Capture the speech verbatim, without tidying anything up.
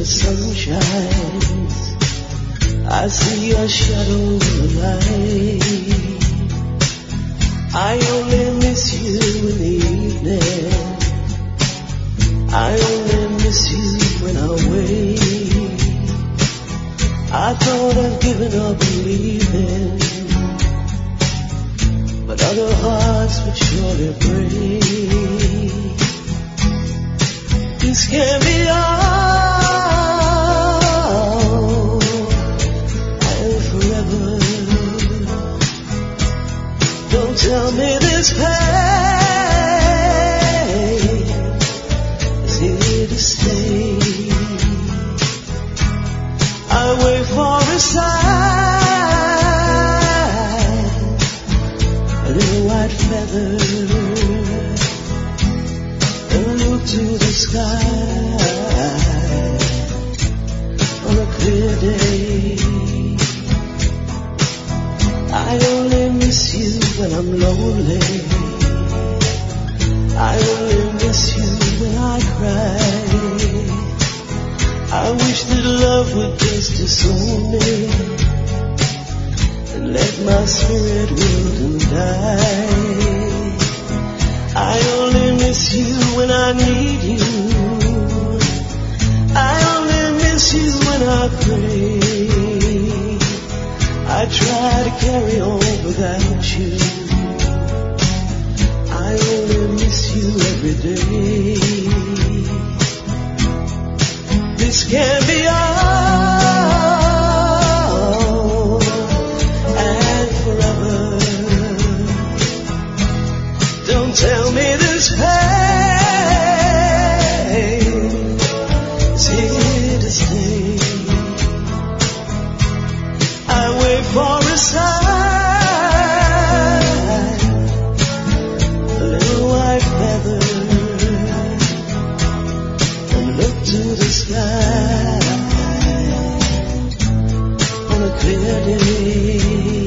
the sun shines, I see your shadow in the night. I only miss you in the evening. I only miss you when I wait. I thought I'd given up believing, but other hearts would surely break. This can't be all and forever. Don't tell me this pain is here to stay. I wait for a sign, a little white feather, and look to the sky on a clear day. I only miss you when I'm lonely. I only miss you when I cry. I wish that love would just disown me and let my spirit wilt and die. I only miss you when I need you. I only miss you when I pray. I try to carry on without you. I only miss you every day. This can't be all and forever. Don't tell me this pain is here to stay. I wait for a sign, a little white feather, and look to the sky on a clear day.